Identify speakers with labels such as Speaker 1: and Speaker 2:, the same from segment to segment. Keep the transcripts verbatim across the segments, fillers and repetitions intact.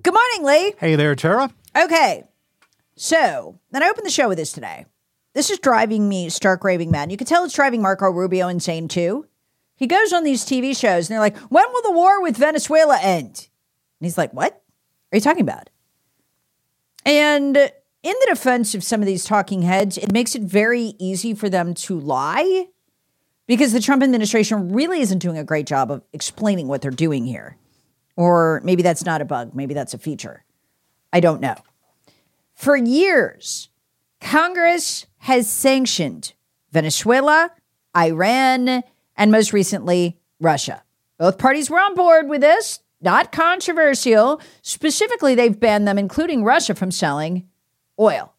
Speaker 1: Good morning, Lee.
Speaker 2: Hey there, Tara.
Speaker 1: Okay. So, then I opened the show with this today. This is driving me stark raving mad. You can tell it's driving Marco Rubio insane, too. He goes on these T V shows, and they're like, when will the war with Venezuela end? And he's like, what are you talking about? And in the defense of some of these talking heads, it makes it very easy for them to lie because the Trump administration really isn't doing a great job of explaining what they're doing here. Or maybe that's not a bug. Maybe that's a feature. I don't know. For years, Congress has sanctioned Venezuela, Iran, and most recently, Russia. Both parties were on board with this. Not controversial. Specifically, they've banned them, including Russia, from selling oil.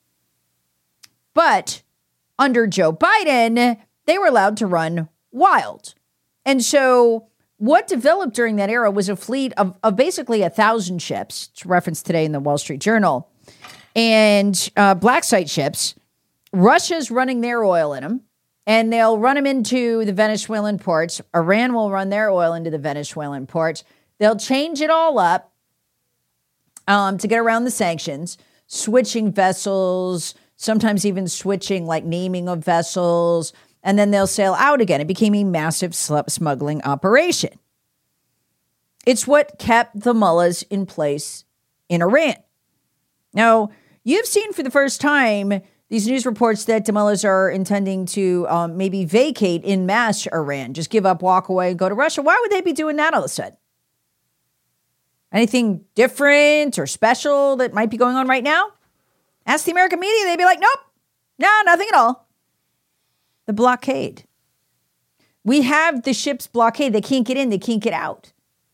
Speaker 1: But under Joe Biden, they were allowed to run wild. And so what developed during that era was a fleet of, of basically a thousand ships. It's referenced today in the Wall Street Journal. And uh, black site ships. Russia's running their oil in them. And they'll run them into the Venezuelan ports. Iran will run their oil into the Venezuelan ports. They'll change it all up um, to get around the sanctions, switching vessels, sometimes even switching like naming of vessels, and then they'll sail out again. It became a massive smuggling operation. It's what kept the mullahs in place in Iran. Now, you've seen for the first time these news reports that the mullahs are intending to um, maybe vacate en masse Iran, just give up, walk away, and go to Russia. Why would they be doing that all of a sudden? Anything different or special that might be going on right now? Ask the American media. They'd be like, nope, no, nothing at all. The blockade. We have the ships blockade. They can't get in. They can't get out.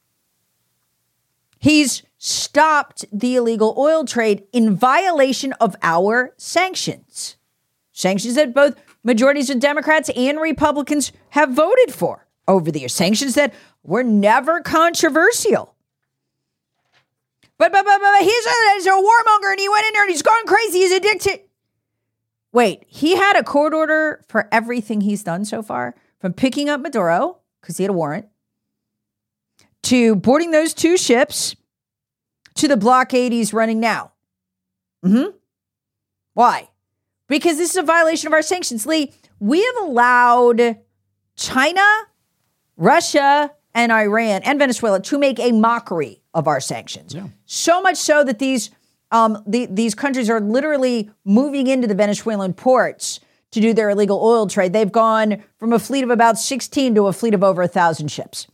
Speaker 1: He's stopped the illegal oil trade in violation of our sanctions. Sanctions that both majorities of Democrats and Republicans have voted for over the years. Sanctions that were never controversial. But, but, but, but he's a, he's a warmonger and he went in there and he's gone crazy. He's addicted. Wait, he had a court order for everything he's done so far, from picking up Maduro, because he had a warrant, to boarding those two ships, to the blockade he's running now. Mm-hmm. Why? Because this is a violation of our sanctions. Lee, we have allowed China, Russia, and Iran, and Venezuela to make a mockery of our sanctions. Yeah. So much so that these um, the, these countries are literally moving into the Venezuelan ports to do their illegal oil trade. They've gone from a fleet of about sixteen to a fleet of over one thousand ships.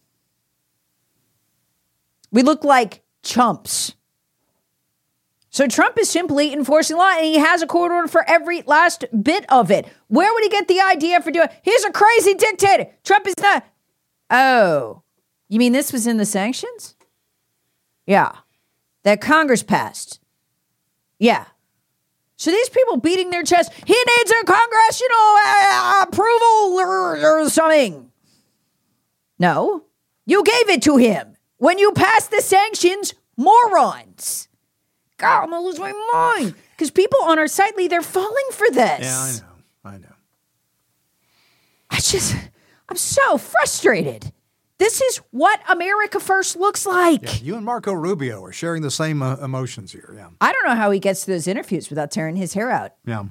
Speaker 1: We look like chumps. So Trump is simply enforcing law, and he has a court order for every last bit of it. Where would he get the idea for doing it? He's a crazy dictator. Trump is not. Oh, you mean this was in the sanctions? Yeah. That Congress passed. Yeah. So these people beating their chest, he needs a congressional uh, approval or, or something. No, you gave it to him when you passed the sanctions, morons. God, I'm going to lose my mind. Because people on our site, Lee, they're falling for this.
Speaker 2: Yeah, I know. I know.
Speaker 1: I just, I'm so frustrated. This is what America First looks like.
Speaker 2: Yeah, you and Marco Rubio are sharing the same uh, emotions here. Yeah.
Speaker 1: I don't know how he gets to those interviews without tearing his hair out.
Speaker 2: Yeah.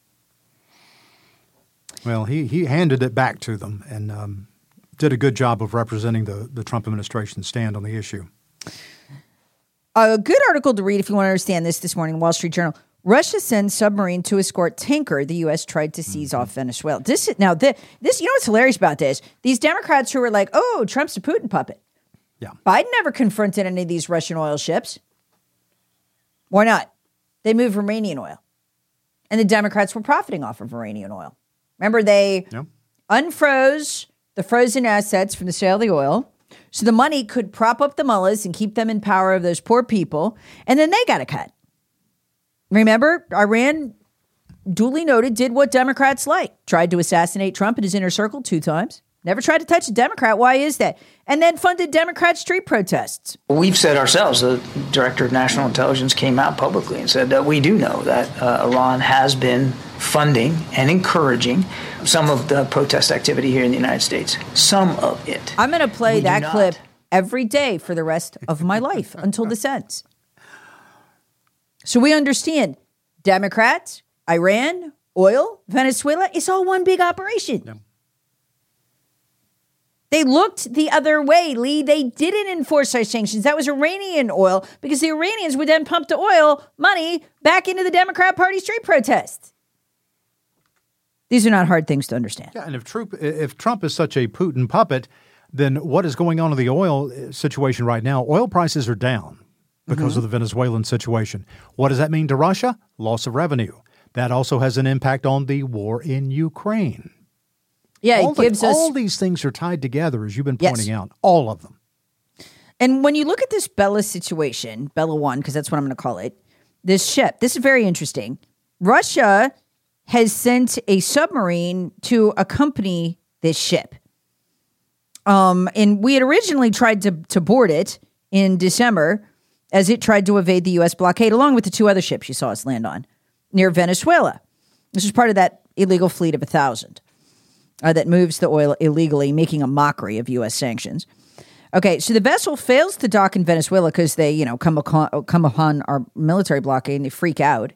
Speaker 2: Well, he, he handed it back to them and um, did a good job of representing the, the Trump administration's stand on the issue.
Speaker 1: A good article to read if you want to understand this this morning, Wall Street Journal. Russia sends submarine to escort tanker the U S tried to seize mm-hmm. off Venezuela. This now the, this you know what's hilarious about this? These Democrats who were like, "Oh, Trump's a Putin puppet."
Speaker 2: Yeah,
Speaker 1: Biden never confronted any of these Russian oil ships. Why not? They moved Iranian oil, and the Democrats were profiting off of Iranian oil. Remember, they
Speaker 2: yeah.
Speaker 1: unfroze the frozen assets from the sale of the oil, so the money could prop up the mullahs and keep them in power of those poor people, and then they got a cut. Remember, Iran, duly noted, did what Democrats like. Tried to assassinate Trump and his inner circle two times. Never tried to touch a Democrat. Why is that? And then funded Democrat street protests.
Speaker 3: We've said ourselves, the Director of National Intelligence came out publicly and said that we do know that uh, Iran has been funding and encouraging some of the protest activity here in the United States. Some of it.
Speaker 1: I'm going to play we that clip every day for the rest of my life until this ends. So we understand Democrats, Iran, oil, Venezuela, it's all one big operation.
Speaker 2: Yeah.
Speaker 1: They looked the other way, Lee. They didn't enforce our sanctions. That was Iranian oil because the Iranians would then pump the oil money back into the Democrat Party street protests. These are not hard things to understand.
Speaker 2: Yeah, and if Trump, if Trump is such a Putin puppet, then what is going on in the oil situation right now? Oil prices are down because mm-hmm. of the Venezuelan situation. What does that mean to Russia? Loss of revenue. That also has an impact on the war in Ukraine.
Speaker 1: Yeah,
Speaker 2: all
Speaker 1: it gives
Speaker 2: the,
Speaker 1: us...
Speaker 2: All these things are tied together, as you've been pointing
Speaker 1: yes.
Speaker 2: out. All of them.
Speaker 1: And when you look at this Bella situation, Bella one, because that's what I'm going to call it, this ship, this is very interesting. Russia has sent a submarine to accompany this ship. Um, and we had originally tried to, to board it in December as it tried to evade the U S blockade, along with the two other ships you saw us land on near Venezuela. This is part of that illegal fleet of a thousand uh, that moves the oil illegally, making a mockery of U S sanctions. Okay, so the vessel fails to dock in Venezuela because they, you know, come upon, come upon our military blockade and they freak out.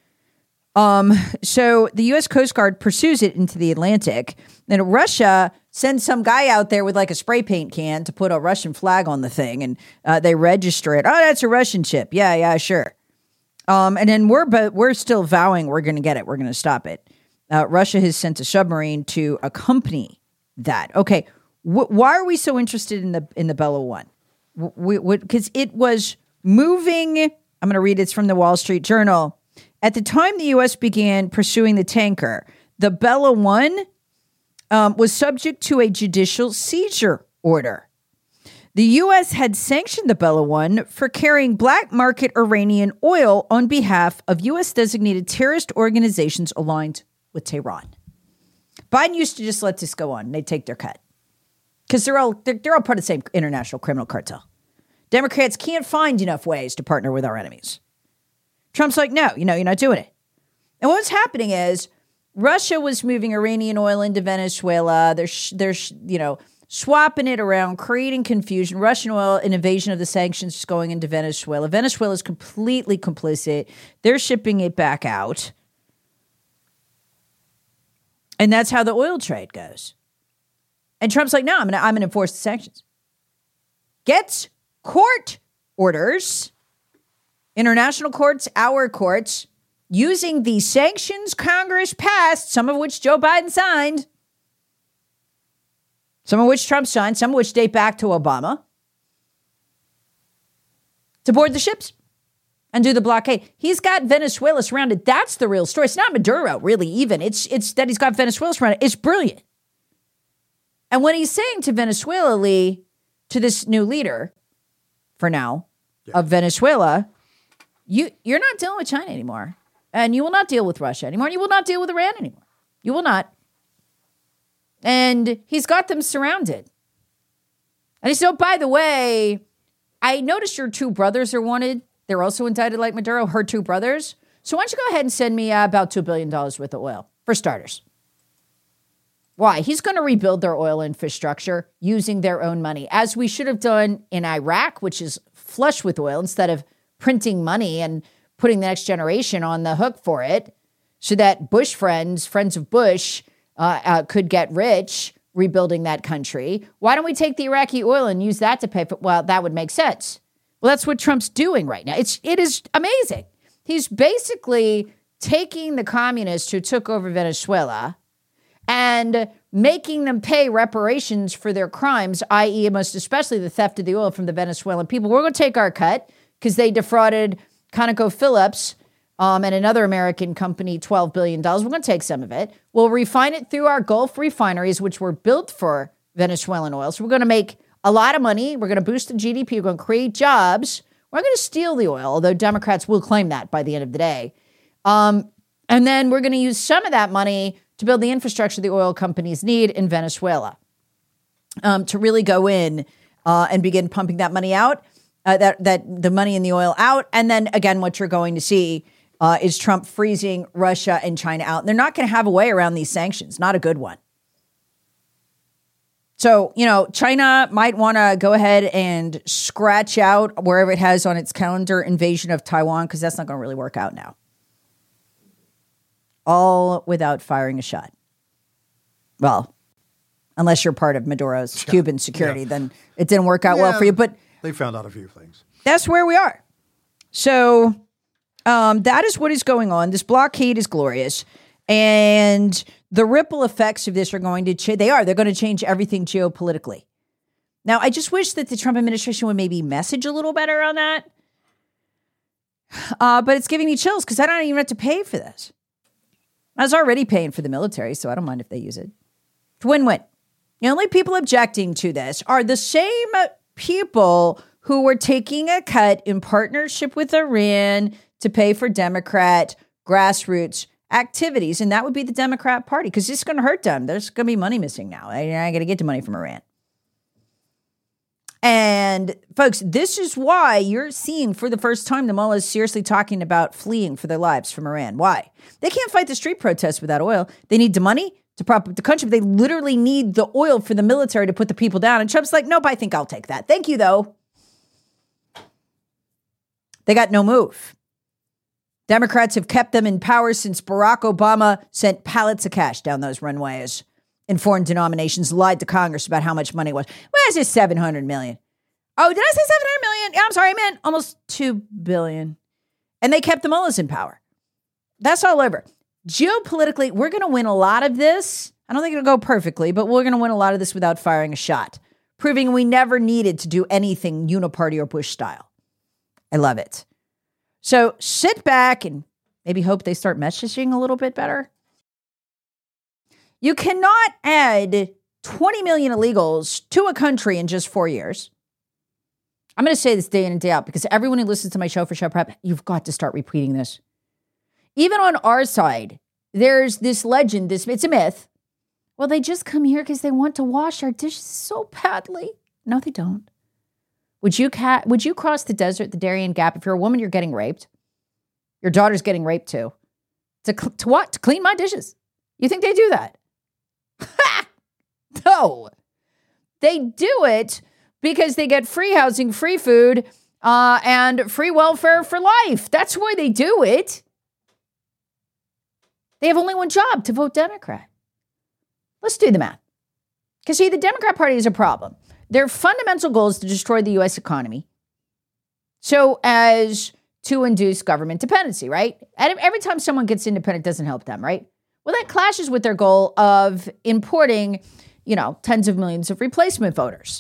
Speaker 1: Um, so the U S Coast Guard pursues it into the Atlantic. Then Russia sends some guy out there with like a spray paint can to put a Russian flag on the thing, and uh, they register it. Oh, that's a Russian ship. Yeah, yeah, sure. Um, and then we're but we're still vowing we're going to get it. We're going to stop it. Uh, Russia has sent a submarine to accompany that. Okay, wh- why are we so interested in the in the Bella One? Because it was moving. I'm going to read it. It's from the Wall Street Journal. At the time the U S began pursuing the tanker, the Bella One um, was subject to a judicial seizure order. The U S had sanctioned the Bella One for carrying black market Iranian oil on behalf of U S-designated terrorist organizations aligned with Tehran. Biden used to just let this go on, and they'd take their cut. Because they're all, they're, they're all part of the same international criminal cartel. Democrats can't find enough ways to partner with our enemies. Trump's like, no, you know, you're not doing it. And what's happening is Russia was moving Iranian oil into Venezuela. They're, sh- they're sh- you know, swapping it around, creating confusion. Russian oil, an invasion of the sanctions, is going into Venezuela. Venezuela is completely complicit. They're shipping it back out. And that's how the oil trade goes. And Trump's like, no, I'm going to I'm going to enforce the sanctions. Gets court orders. International courts, our courts, using the sanctions Congress passed, some of which Joe Biden signed, some of which Trump signed, some of which date back to Obama, to board the ships and do the blockade. He's got Venezuela surrounded. That's the real story. It's not Maduro, really, even. It's, it's that he's got Venezuela surrounded. It's brilliant. And when he's saying to Venezuela, Lee, to this new leader, for now, yeah. of Venezuela, You, you're not dealing with China anymore. And you will not deal with Russia anymore. And you will not deal with Iran anymore. You will not. And he's got them surrounded. And he said, oh, by the way, I noticed your two brothers are wanted. They're also indicted like Maduro, her two brothers. So why don't you go ahead and send me uh, about two billion dollars worth of oil, for starters. Why? He's going to rebuild their oil infrastructure using their own money, as we should have done in Iraq, which is flush with oil, instead of printing money and putting the next generation on the hook for it so that Bush friends, friends of Bush, uh, uh, could get rich rebuilding that country. Why don't we take the Iraqi oil and use that to pay for, well, that would make sense. Well, that's what Trump's doing right now. It's, it is amazing. He's basically taking the communists who took over Venezuela and making them pay reparations for their crimes, that is most especially the theft of the oil from the Venezuelan people. We're going to take our cut, because they defrauded ConocoPhillips um, and another American company twelve billion dollars. We're going to take some of it. We'll refine it through our Gulf refineries, which were built for Venezuelan oil. So we're going to make a lot of money. We're going to boost the G D P. We're going to create jobs. We're going to steal the oil, although Democrats will claim that by the end of the day. Um, and then we're going to use some of that money to build the infrastructure the oil companies need in Venezuela um, to really go in uh, and begin pumping that money out. Uh, that that the money and the oil out. And then, again, what you're going to see uh, is Trump freezing Russia and China out. And they're not going to have a way around these sanctions. Not a good one. So, you know, China might want to go ahead and scratch out wherever it has on its calendar invasion of Taiwan, because that's not going to really work out now. All without firing a shot. Well, unless you're part of Maduro's yeah. Cuban security, yeah. then it didn't work out yeah, well for you. But
Speaker 2: they found out a few things.
Speaker 1: That's where we are. So um, that is what is going on. This blockade is glorious. And the ripple effects of this are going to change. They are. They're going to change everything geopolitically. Now, I just wish that the Trump administration would maybe message a little better on that. Uh, but it's giving me chills because I don't even have to pay for this. I was already paying for the military, so I don't mind if they use it. It's win-win. The only people objecting to this are the same people who were taking a cut in partnership with Iran to pay for Democrat grassroots activities, and that would be the Democrat Party, because it's going to hurt them. There's going to be money missing now. I, I got to get the money from Iran. And folks, this is why you're seeing for the first time the mullahs seriously talking about fleeing for their lives from Iran. Why? They can't fight the street protests without oil. They need the money to prop up the country. They literally need the oil for the military to put the people down. And Trump's like, nope, I think I'll take that. Thank you, though. They got no move. Democrats have kept them in power since Barack Obama sent pallets of cash down those runways in foreign denominations, lied to Congress about how much money it was. Well, it's just seven hundred million. Oh, did I say seven hundred million? Yeah, I'm sorry, I meant almost two billion. And they kept the mullahs in power. That's all over. Geopolitically, we're going to win a lot of this. I don't think it'll go perfectly, but we're going to win a lot of this without firing a shot, proving we never needed to do anything uniparty or Bush style. I love it. So sit back and maybe hope they start messaging a little bit better. You cannot add twenty million illegals to a country in just four years. I'm going to say this day in and day out because everyone who listens to my show for Show Prep, you've got to start repeating this. Even on our side, there's this legend, this it's a myth. Well, they just come here because they want to wash our dishes so badly. No, they don't. Would you ca- would you cross the desert, the Darien Gap, if you're a woman, you're getting raped? Your daughter's getting raped too. To, cl- to what? To clean my dishes. You think they do that? Ha! No. They do it because they get free housing, free food, uh, and free welfare for life. That's why they do it. They have only one job, to vote Democrat. Let's do the math. Because, see, the Democrat Party is a problem. Their fundamental goal is to destroy the U S economy so as to induce government dependency, right? And every time someone gets independent, it doesn't help them, right? Well, that clashes with their goal of importing, you know, tens of millions of replacement voters.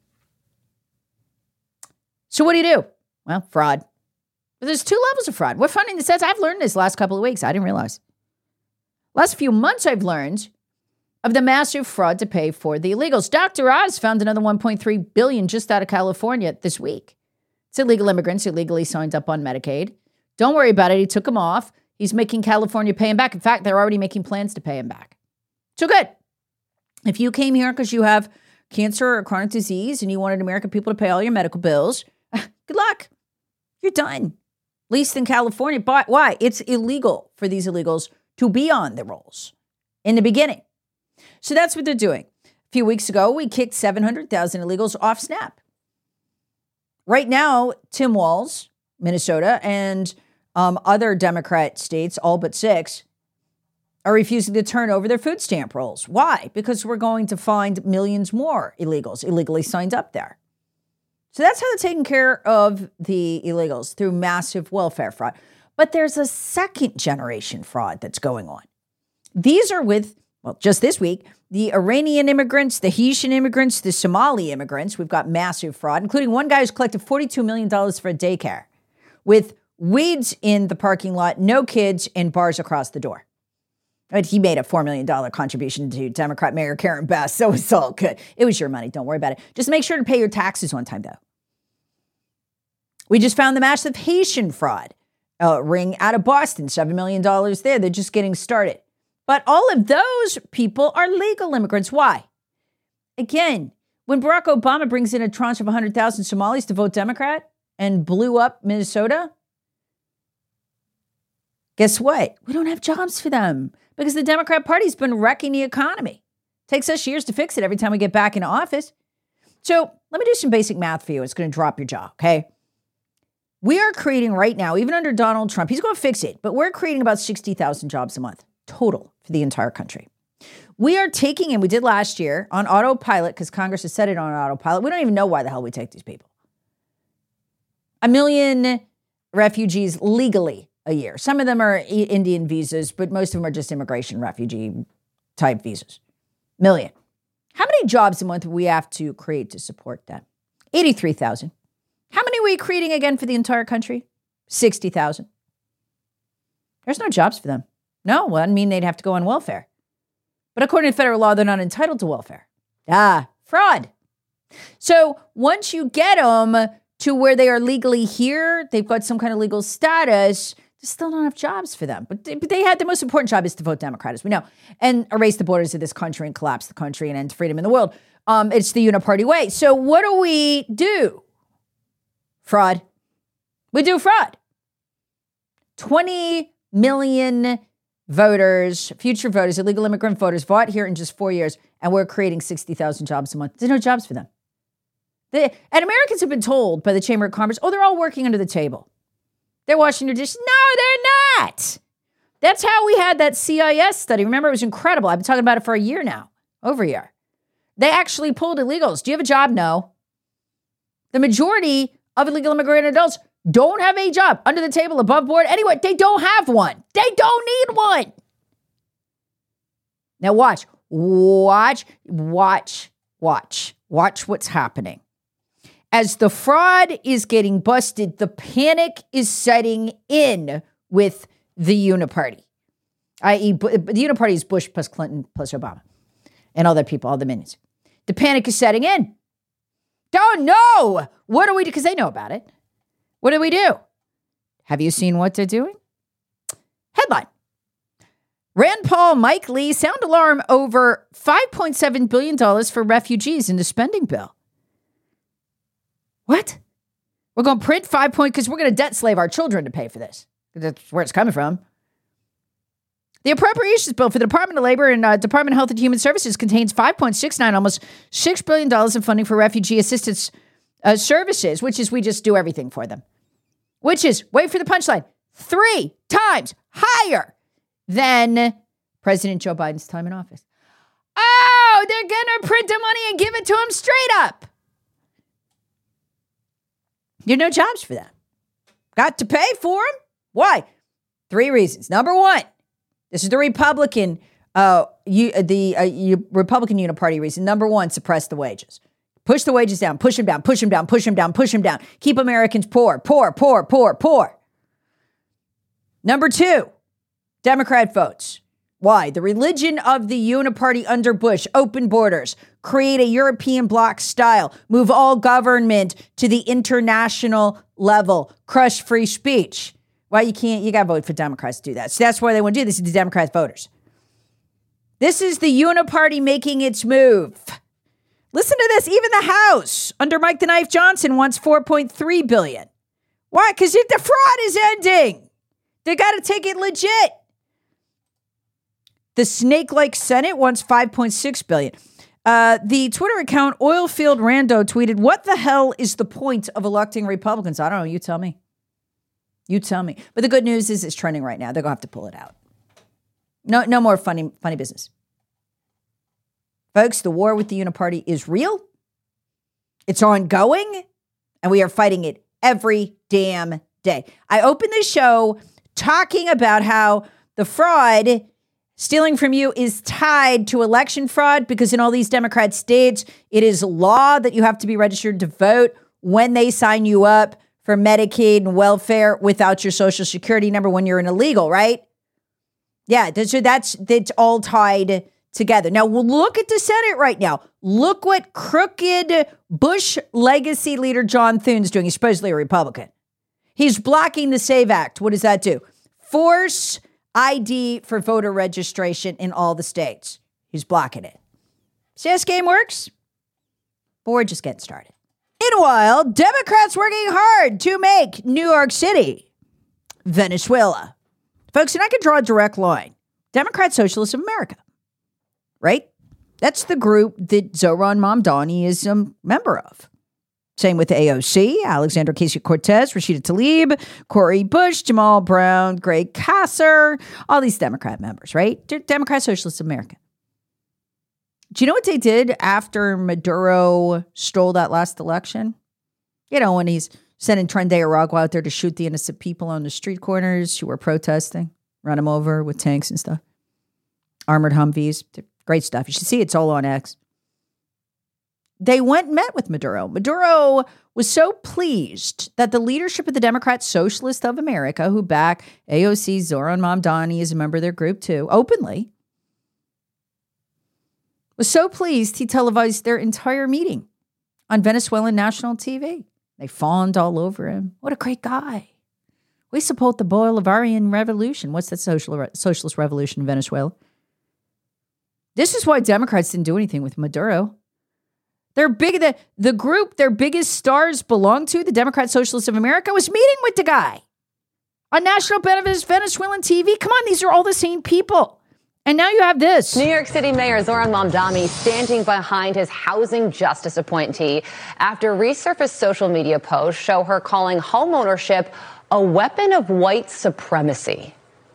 Speaker 1: So what do you do? Well, fraud. But there's two levels of fraud. What funding this says, I've learned this last couple of weeks. I didn't realize. Last few months, I've learned of the massive fraud to pay for the illegals. Doctor Oz found another one point three billion dollars just out of California this week. It's illegal immigrants who legally signed up on Medicaid. Don't worry about it. He took them off. He's making California pay him back. In fact, they're already making plans to pay him back. So good. If you came here because you have cancer or chronic disease and you wanted American people to pay all your medical bills, good luck. You're done. At least in California. But why? It's illegal for these illegals to be on the rolls in the beginning. So that's what they're doing. A few weeks ago, we kicked seven hundred thousand illegals off SNAP. Right now, Tim Walz, Minnesota, and um, other Democrat states, all but six, are refusing to turn over their food stamp rolls. Why? Because we're going to find millions more illegals illegally signed up there. So that's how they're taking care of the illegals, through massive welfare fraud. But there's a second generation fraud that's going on. These are with, well, just this week, the Iranian immigrants, the Haitian immigrants, the Somali immigrants. We've got massive fraud, including one guy who's collected forty-two million dollars for a daycare with weeds in the parking lot, no kids, and bars across the door. But he made a four million dollars contribution to Democrat Mayor Karen Bass, so it's all good. It was your money. Don't worry about it. Just make sure to pay your taxes on time, though. We just found the massive Haitian fraud uh, ring out of Boston, seven million dollars there. They're just getting started. But all of those people are legal immigrants. Why? Again, when Barack Obama brings in a tranche of one hundred thousand Somalis to vote Democrat and blew up Minnesota, guess what? We don't have jobs for them because the Democrat Party's been wrecking the economy. Takes us years to fix it every time we get back into office. So let me do some basic math for you. It's going to drop your jaw, okay? We are creating right now, even under Donald Trump, he's going to fix it, but we're creating about sixty thousand jobs a month total for the entire country. We are taking, and we did last year, on autopilot, because Congress has set it on autopilot. We don't even know why the hell we take these people. A million refugees legally a year. Some of them are Indian visas, but most of them are just immigration refugee type visas. Million. How many jobs a month do we have to create to support them? eighty-three thousand. How many are we creating again for the entire country? sixty thousand. There's no jobs for them. No, well, I mean they'd have to go on welfare. But according to federal law, they're not entitled to welfare. Ah, fraud. So once you get them to where they are legally here, they've got some kind of legal status, there's still not enough jobs for them. But they, but they had the most important job is to vote Democrat, as we know, and erase the borders of this country and collapse the country and end freedom in the world. Um, it's the uniparty way. So what do we do? Fraud. We do fraud. twenty million voters, future voters, illegal immigrant voters, fought here in just four years, and we're creating sixty thousand jobs a month. There's no jobs for them. They, and Americans have been told by the Chamber of Commerce, oh, they're all working under the table. They're washing their dishes. No, they're not. That's how we had that C I S study. Remember, it was incredible. I've been talking about it for a year now, over a year. They actually pulled illegals. Do you have a job? No. The majority of illegal immigrant adults don't have a job, under the table, above board, anyway. They don't have one. They don't need one. Now watch, watch, watch, watch, watch what's happening. As the fraud is getting busted, the panic is setting in with the uniparty, that is, the uniparty is Bush plus Clinton plus Obama and all their people, all the minions. The panic is setting in. Don't know. What do we do? Because they know about it. What do we do? Have you seen what they're doing? Headline. Rand Paul, Mike Lee sound alarm over five point seven billion dollars for refugees in the spending bill. What? We're going to print five point because we're going to debt slave our children to pay for this. That's where it's coming from. The appropriations bill for the Department of Labor and uh, Department of Health and Human Services contains five point six nine, almost six billion dollars in funding for refugee assistance uh, services, which is we just do everything for them. Which is, wait for the punchline, three times higher than President Joe Biden's time in office. Oh, they're going to print the money and give it to him straight up. There are no jobs for them. Got to pay for them? Why? Three reasons. Number one, this is the Republican, uh, you, the uh, you, Republican Uniparty reason. Number one, suppress the wages. Push the wages down, push them down, push them down, push them down, push them down. Keep Americans poor, poor, poor, poor, poor. Number two, Democrat votes. Why? The religion of the uniparty under Bush, open borders, create a European bloc style, move all government to the international level, crush free speech. Well, you can't, you got to vote for Democrats to do that. So that's why they want to do this, is the Democrat voters. This is the uniparty making its move. Listen to this. Even the House under Mike the Knife Johnson wants four point three billion dollars. Why? Because the fraud is ending. They got to take it legit. The snake-like Senate wants five point six billion dollars. Uh, the Twitter account Oilfield Rando tweeted, what the hell is the point of electing Republicans? I don't know. You tell me. You tell me. But the good news is it's trending right now. They're going to have to pull it out. No, no more funny, funny business. Folks, the war with the uniparty is real. It's ongoing. And we are fighting it every damn day. I opened this show talking about how the fraud stealing from you is tied to election fraud because in all these Democrat states, it is law that you have to be registered to vote when they sign you up for Medicaid and welfare without your Social Security number when you're an illegal, right? Yeah, so that's, that's all tied together. Now, we'll look at the Senate right now. Look what crooked Bush legacy leader John Thune's doing. He's supposedly a Republican. He's blocking the SAVE Act. What does that do? Force I D for voter registration in all the states. He's blocking it. See how this game works? But we're just getting started. Meanwhile, Democrats working hard to make New York City Venezuela. Folks, and I can draw a direct line. Democrat Socialists of America. Right? That's the group that Zohran Mamdani is a member of. Same with the A O C, Alexandra Ocasio-Cortez, Rashida Tlaib, Cori Bush, Jamal Brown, Greg Kasser, all these Democrat members, right? Democrat Socialists of America. Do you know what they did after Maduro stole that last election? You know, when he's sending Tren de Aragua out there to shoot the innocent people on the street corners who were protesting, run them over with tanks and stuff. Armored Humvees, great stuff. You should see it's all on X. They went and met with Maduro. Maduro was so pleased that the leadership of the Democrat Socialists of America, who back A O C, Zohran Mamdani is a member of their group too, openly, was so pleased he televised their entire meeting on Venezuelan national T V. They fawned all over him. What a great guy. We support the Bolivarian revolution. What's that social, socialist revolution in Venezuela? This is why Democrats didn't do anything with Maduro. They're big. The, the group their biggest stars belong to, the Democrat Socialists of America, was meeting with the guy on national benefits Venezuelan T V. Come on, these are all the same people. And now you have this.
Speaker 4: New York City Mayor Zohran Mamdani standing behind his housing justice appointee after resurfaced social media posts show her calling homeownership a weapon of white supremacy.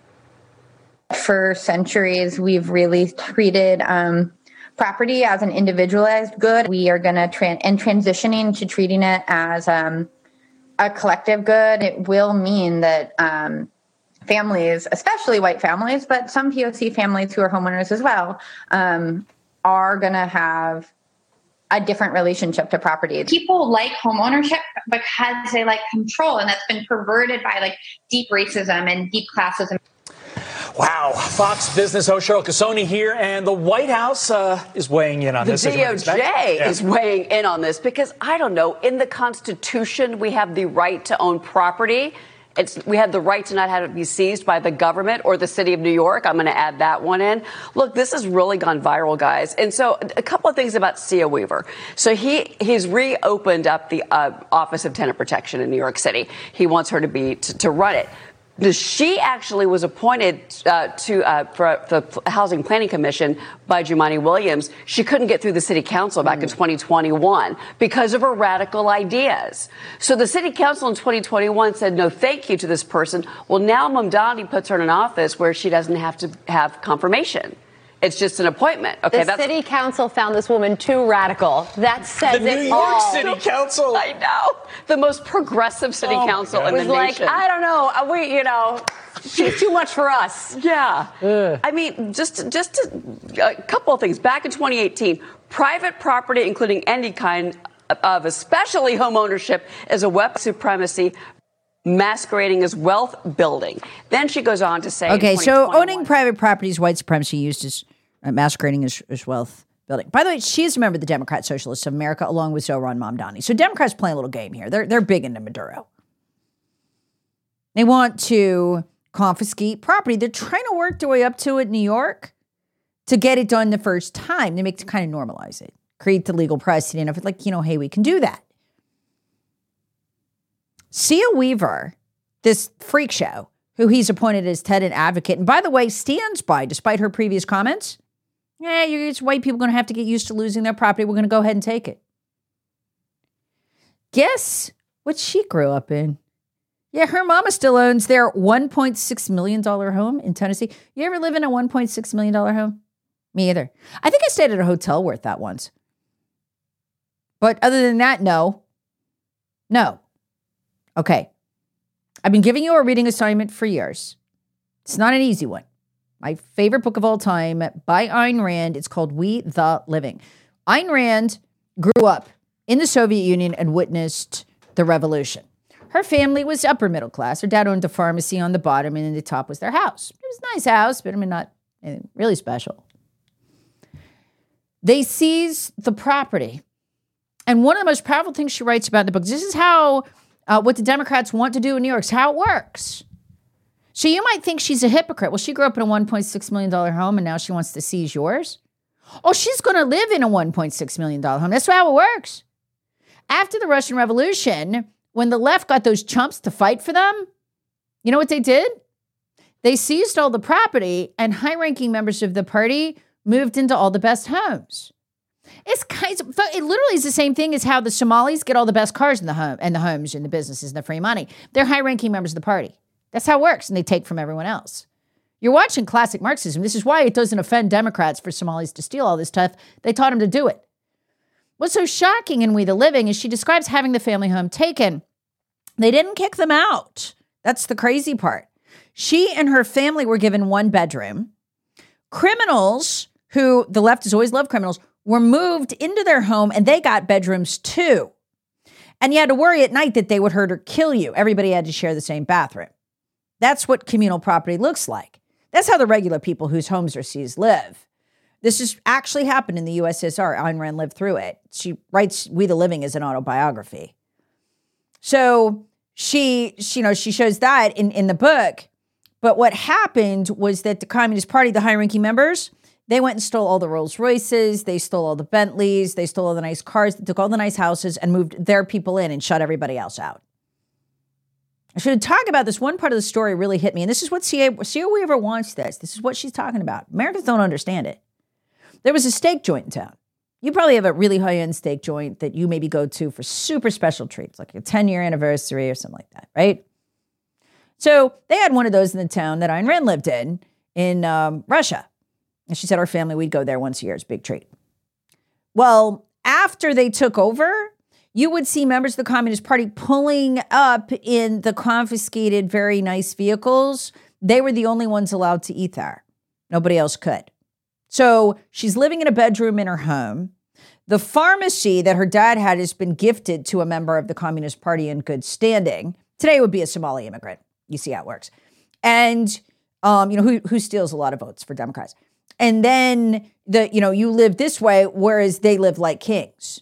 Speaker 5: For centuries, we've really treated um, property as an individualized good. We are going to tran- and transitioning to treating it as um, a collective good. It will mean that um, families, especially white families, but some P O C families who are homeowners as well, um, are going to have a different relationship to property.
Speaker 6: People like homeownership because they like control, and that's been perverted by like deep racism and deep classism.
Speaker 7: Wow. Fox Business host Cheryl Casoni here, and the White House uh, is weighing in on
Speaker 8: the
Speaker 7: this.
Speaker 8: The D O J yeah. is weighing in on this because, I don't know, in the Constitution, we have the right to own property. It's, we have the right to not have it be seized by the government or the city of New York. I'm going to add that one in. Look, this has really gone viral, guys. And so a couple of things about Sia Weaver. So he he's reopened up the uh, Office of Tenant Protection in New York City. He wants her to be to, to run it. She actually was appointed uh, to uh, for the Housing Planning Commission by Jumaane Williams. She couldn't get through the city council back mm. in twenty twenty-one because of her radical ideas. So the city council in twenty twenty-one said no thank you to this person. Well, now Mamdani puts her in an office where she doesn't have to have confirmation. It's just an appointment. Okay,
Speaker 4: the
Speaker 8: that's,
Speaker 4: city council found this woman too radical. That says
Speaker 7: the
Speaker 4: it
Speaker 7: New York
Speaker 4: all.
Speaker 7: City Council.
Speaker 8: I know. The most progressive city oh council in the
Speaker 4: was
Speaker 8: nation.
Speaker 4: Like, I don't know. We, you know, she's too much for us.
Speaker 8: Yeah. Ugh. I mean, just just to, a couple of things. Back in twenty eighteen, private property, including any kind of especially home ownership, is a weapon of supremacy masquerading as wealth building. Then she goes on to say,
Speaker 1: okay, so owning private property is white supremacy used as uh, masquerading as, as wealth building. By the way, she's a member of the Democrat Socialists of America, along with Zohran Mamdani. So Democrats playing a little game here. They're they're big into Maduro. They want to confiscate property. They're trying to work their way up to it in New York to get it done the first time. They make to kind of normalize it, create the legal precedent of it, like, you know, hey, we can do that. Sia Weaver, this freak show, who he's appointed as tenant advocate, and by the way, stands by, despite her previous comments, yeah, you white people going to have to get used to losing their property. We're going to go ahead and take it. Guess what she grew up in? Yeah, her mama still owns their one point six million dollars home in Tennessee. You ever live in a one point six million dollars home? Me either. I think I stayed at a hotel worth that once. But other than that, no. No. Okay. I've been giving you a reading assignment for years. It's not an easy one. My favorite book of all time by Ayn Rand. It's called We the Living. Ayn Rand grew up in the Soviet Union and witnessed the revolution. Her family was upper middle class. Her dad owned a pharmacy on the bottom, and then the top was their house. It was a nice house, but I mean, not really special. They seized the property. And one of the most powerful things she writes about in the book, this is how, uh, what the Democrats want to do in New York, is how it works. So you might think she's a hypocrite. Well, she grew up in a one point six million dollars home, and now she wants to seize yours. Oh, she's going to live in a one point six million dollars home. That's how it works. After the Russian Revolution, when the left got those chumps to fight for them, you know what they did? They seized all the property, and high-ranking members of the party moved into all the best homes. It's kind of, it literally is the same thing as how the Somalis get all the best cars in the home and the homes and the businesses and the free money. They're high-ranking members of the party. That's how it works, and they take from everyone else. You're watching classic Marxism. This is why it doesn't offend Democrats for Somalis to steal all this stuff. They taught them to do it. What's so shocking in We the Living is she describes having the family home taken. They didn't kick them out. That's the crazy part. She and her family were given one bedroom. Criminals, who the left has always loved criminals, were moved into their home and they got bedrooms too. And you had to worry at night that they would hurt or kill you. Everybody had to share the same bathroom. That's what communal property looks like. That's how the regular people whose homes are seized live. This has actually happened in the U S S R. Ayn Rand lived through it. She writes We the Living as an autobiography. So she, she, you know, she shows that in, in the book. But what happened was that the Communist Party, the high-ranking members, they went and stole all the Rolls Royces, they stole all the Bentleys, they stole all the nice cars, they took all the nice houses and moved their people in and shut everybody else out. I should talk about this. One part of the story really hit me. And this is what C A Weaver wants this. This is what she's talking about. Americans don't understand it. There was a steak joint in town. You probably have a really high-end steak joint that you maybe go to for super special treats, like a ten-year anniversary or something like that, right? So they had one of those in the town that Ayn Rand lived in, in um, Russia. And she said our family, we'd go there once a year. It's a big treat. Well, after they took over, you would see members of the Communist Party pulling up in the confiscated, very nice vehicles. They were the only ones allowed to eat there. Nobody else could. So she's living in a bedroom in her home. The pharmacy that her dad had has been gifted to a member of the Communist Party in good standing. Today it would be a Somali immigrant. You see how it works. And, um, you know, who, who steals a lot of votes for Democrats. And then, the you know, you live this way, whereas they live like kings.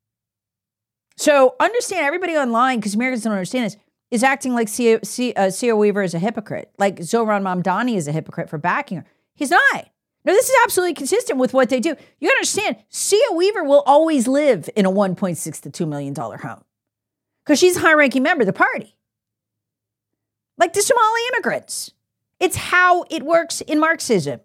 Speaker 1: So understand, everybody online, because Americans don't understand this, is acting like C A, C, uh, C A Weaver is a hypocrite. Like Zohran Mamdani is a hypocrite for backing her. He's not. No, this is absolutely consistent with what they do. You understand, C A Weaver will always live in a one point six to two million dollars home because she's a high-ranking member of the party. Like the Somali immigrants. It's how it works in Marxism.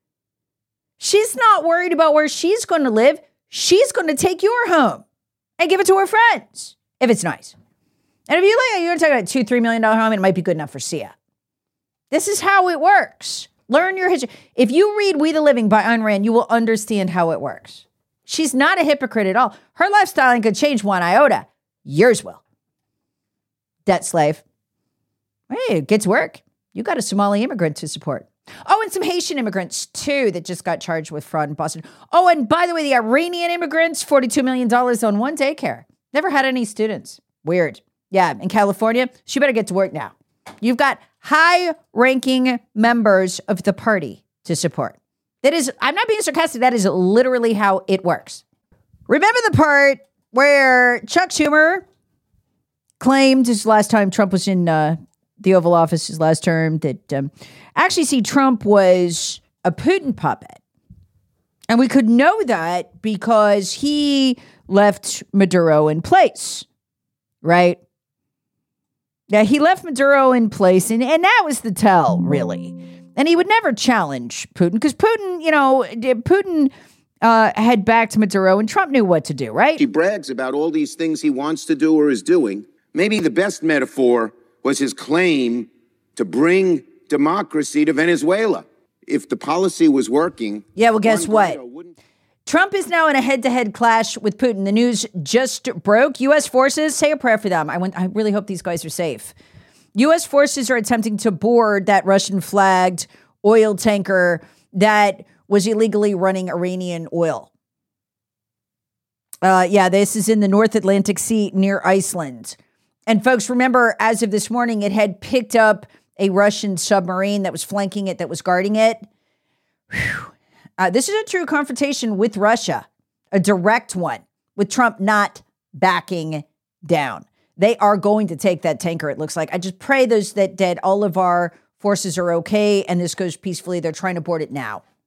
Speaker 1: She's not worried about where she's going to live. She's going to take your home and give it to her friends if it's nice. And if you like, you're talking about a two, three million dollar home, it might be good enough for Sia. This is how it works. Learn your history. If you read We the Living by Ayn Rand, you will understand how it works. She's not a hypocrite at all. Her lifestyle ain't gonna change one iota. Yours will. Debt slave. Hey, it gets work. You got a Somali immigrant to support. Oh, and some Haitian immigrants, too, that just got charged with fraud in Boston. Oh, and by the way, the Iranian immigrants, forty-two million dollars on one daycare. Never had any students. Weird. Yeah, in California, she better get to work now. You've got high-ranking members of the party to support. That is, I'm not being sarcastic, that is literally how it works. Remember the part where Chuck Schumer claimed his last time Trump was in uh, the Oval Office, his last term, that um, actually, see, Trump was a Putin puppet. And we could know that because he left Maduro in place, right? Yeah, he left Maduro in place, and, and that was the tell, really. And he would never challenge Putin, because Putin, you know, Putin uh, had backed Maduro, and Trump knew what to do, right?
Speaker 9: He brags about all these things he wants to do or is doing. Maybe the best metaphor was his claim to bring democracy to Venezuela. If the policy was working... Yeah, well, guess what? Trump is now in a head-to-head clash with Putin. The news just broke. U S forces, say a prayer for them. I went, I really hope these guys are safe. U S forces are attempting to board that Russian-flagged oil tanker that was illegally running Iranian oil. Uh, yeah, this is in the North Atlantic Sea near Iceland. And folks, remember, as of this morning, it had picked up a Russian submarine that was flanking it, that was guarding it. Whew. Uh, this is a true confrontation with Russia, a direct one, with Trump not backing down. They are going to take that tanker, it looks like. I just pray those that, that all of our forces are okay and this goes peacefully. They're trying to board it now.